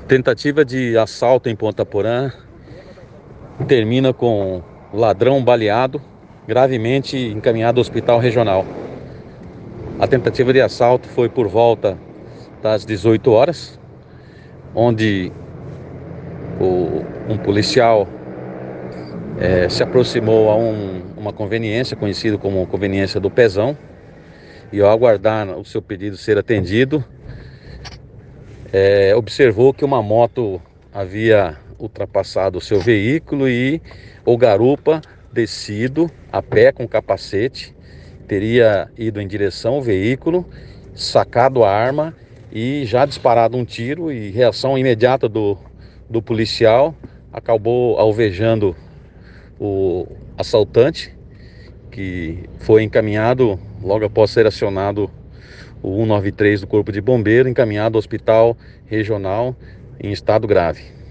Tentativa de assalto em Ponta Porã termina com ladrão baleado, gravemente encaminhado ao hospital regional. A tentativa de assalto foi por volta das 18 horas, onde um policial se aproximou a uma conveniência, conhecida como conveniência do Pezão, e ao aguardar o seu pedido ser atendido, observou que uma moto havia ultrapassado o seu veículo e o garupa, descido a pé com capacete, teria ido em direção ao veículo, sacado a arma e já disparado um tiro, e reação imediata do policial acabou alvejando o assaltante, que foi encaminhado logo após ser acionado o 193 do Corpo de Bombeiro, encaminhado ao hospital regional em estado grave.